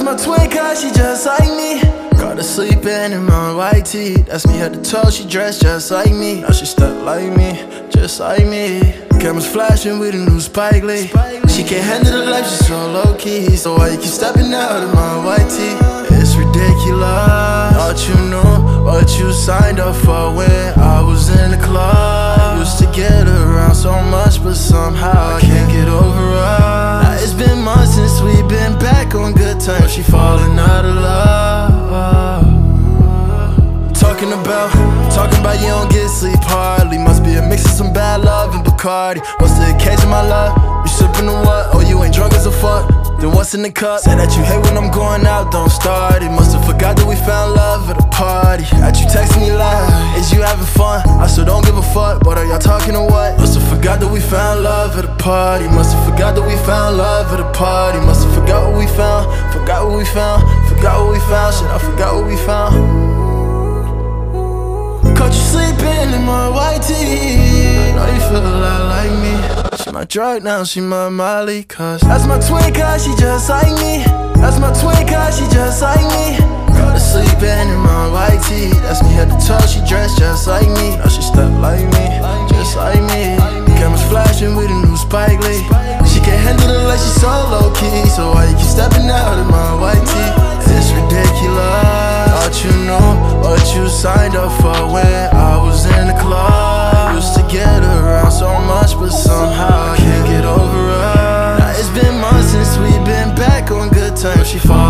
That's my twin, cause she just like me. Caught her sleeping in my white tee. That's me head to toe, she dressed just like me. Now she stuck like me, just like me. Cameras flashing with a new Spike Lee. She can't handle the life, she's so low-key. So why you keep stepping out of my white tee? It's ridiculous. Thought you knew what you signed up for when I was in the club. Used to get around so much, but somehow I can't get over us. Now it's been months since we've been back on good terms. She falling out of love. Talking about you don't get sleep hardly. Must be a mix of some bad love and Bacardi. What's the occasion, my love? You sippin' or what? Oh, you ain't drunk as a fuck? Then what's in the cup? Say that you hate when I'm going out, don't start it. Must've forgot that we found love at a party. That you text me like, is you having fun? I still don't give a fuck, but are y'all talking or what? Must've forgot that we found love at a party. Must've forgot that we found love at a party. Must've forgot what we found, forgot what we found, forgot what we found. Shit, I forgot what we found. Caught you sleeping in my white tee. Know you feel a lot like me. She my drug now, she my Molly. Cause that's my twin, cause she just like me. That's my twin, cause she just like me. Caught her sleeping in my white tee. That's me head to toe, she dressed just like me. Now she stuck like me, just like me. Cameras flashing with a new Spike Lee. She can't handle the life, she's so low-key. So why you keep stepping out of my white tee? It's ridiculous. Thought you knew what you signed up for when I was in the club. Used to get around so much, but somehow I can't get over her. Now it's been months since we've been back on good terms. She